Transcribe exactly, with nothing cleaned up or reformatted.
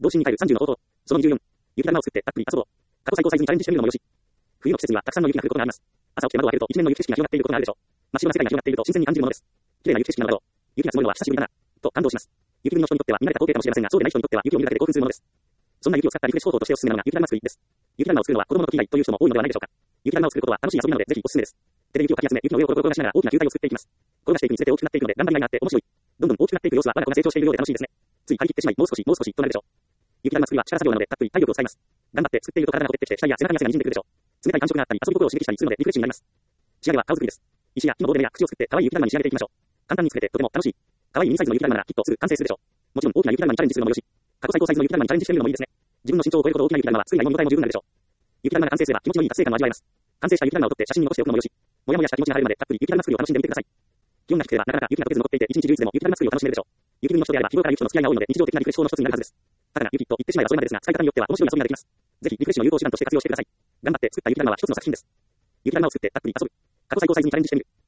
童心に帰るさんじゅうの方法。そのにじゅうよん。雪だるまを作ってたっぷり遊ぼう。過去最高サイズにチャレンジしてみるのもよし。冬の季節にはたくさんの雪が降ることがあります。朝起きて窓を開けると一面の雪景色が広がっていることがあるでしょう。真っ白な世界が広がっていると新鮮に感じるものです。綺麗な雪景色なのだろう。雪が積もるのは久しぶりだな。と感動します。雪国の人にとっては見慣れた光景かもしれませんが、そうでない人にとっては雪を見るだけで興奮するものです。そんな雪を使ったリフレッシュ方法としておすすめなのが雪だるま作りです。雪だるまを作るのは子供の時以来という人も多いのではないでしょうか。雪だるまを作ることは楽しい遊びなのでぜひおすすめです。手で雪をかき集め、雪の上をコロコロ転がしながら大きな球体を作っていきます。転がしていくにつれて大きくなっていくのでだんだん意外になって面白い。どんどん大きくなっていく様子は我が子が成長しているようで楽しいですね。つい張り切ってしまい、もう少しもう少しとなるでしょう。雪だるま作りは力作業なのでたっぷり体力を使います。頑張って作っていると体がほてってきて額や背中に汗が滲んでくるでしょう。冷たい感触があったり遊び心を刺激したりするのでリフレッシュになります。仕上げは顔作りです。石や木のボーデルや口を作って可愛い雪だるまに仕上げていきましょう。簡単に作れてとても楽しい。可愛いミニサイズの雪だるまならきっとすぐ完成するでしょう。もちろん大きな雪だるまにチャレンジするのもよし。過去最高サイズの雪だるまにチャレンジしてみるのもいいですね。自分の身長を超えるほど大きな雪だるまは作りがいも見応えも十分なるでしょう。雪だるまが完成すれば気持ちのいい達成感を味わえます。完成した雪だるまを撮って写真に残しておくのもよし。もやもやした気持ちが晴れるまでたっぷり雪だるま作りを楽しんでみてください。気温が低ければなかなか雪が溶けず残っていて一日中いつでも雪だるま作りを楽しめるでしょう。雪国の人であれば日頃から雪との付き合いが多いので日常的なリフレッシュ法の一つになるはずです。ただ雪と言ってしまえばそれまでですが使い方によっては面白い遊びができます。ぜひリフレッシュの有効手段として活用してください。頑張って作った雪だるまは一つの作品です。雪だるまを作ってたっぷり遊ぶ。過去最高サイズにチャレンジしてみる。